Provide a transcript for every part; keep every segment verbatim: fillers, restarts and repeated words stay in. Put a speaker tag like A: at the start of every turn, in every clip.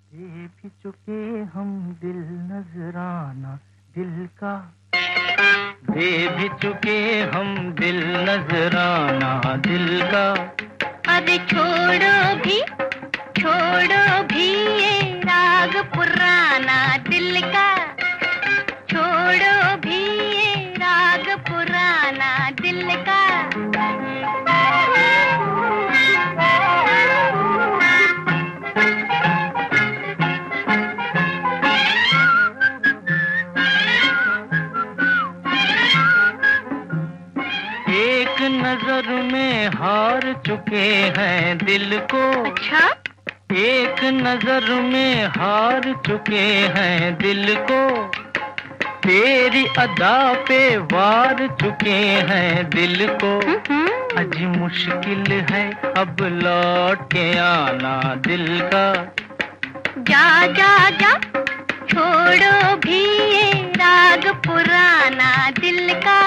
A: दे भी चुके हम दिल नजराना दिल का, दे भी चुके हम दिल नजराना दिल का।
B: अरे छोड़ो भी छोड़ो भी ये राग पुराना दिल का, छोड़ो भी ये राग पुराना दिल का।
A: एक नजर में हार चुके हैं दिल को।
B: अच्छा?
A: एक नजर में हार चुके हैं दिल को, तेरी अदा पे वार चुके हैं दिल को। अज मुश्किल है अब लौट के आना दिल का।
B: जा जा जा छोड़ो भी ये राग पुराना दिल का।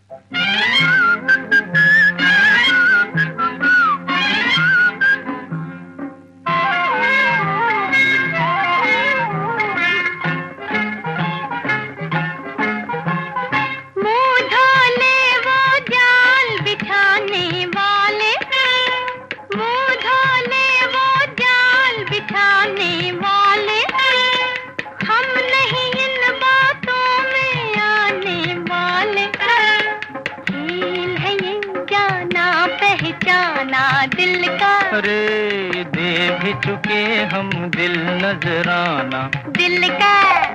B: दिल का
A: अरे दे भी चुके हम दिल नजराना
B: दिल का।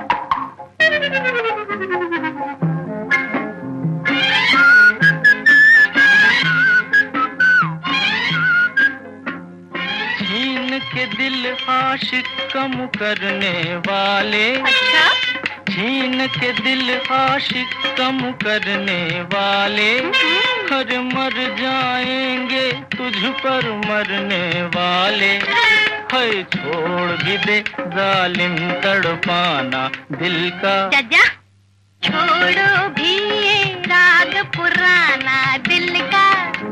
A: छीन के दिल आशिक कम करने वाले।
B: अच्छा?
A: छीन के दिल आशिक कम करने वाले, हर मर जाएंगे तुझ पर मरने वाले। है छोड़ भी दे जालिम तड़पाना दिल का।
B: जा जा छोड़ो भी ये राग पुराना दिल का।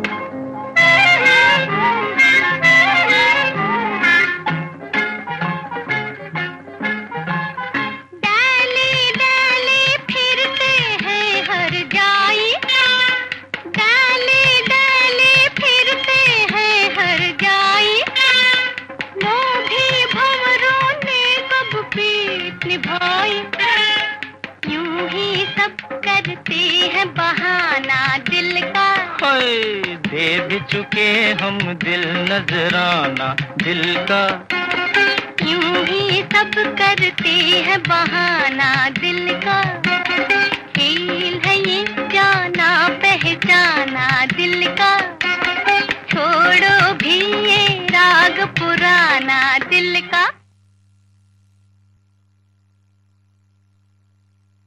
B: यूं ही सब करते हैं बहाना दिल का।
A: हाय दे भी चुके हम दिल नजराना दिल का।
B: यूं ही सब करते हैं बहाना दिल का।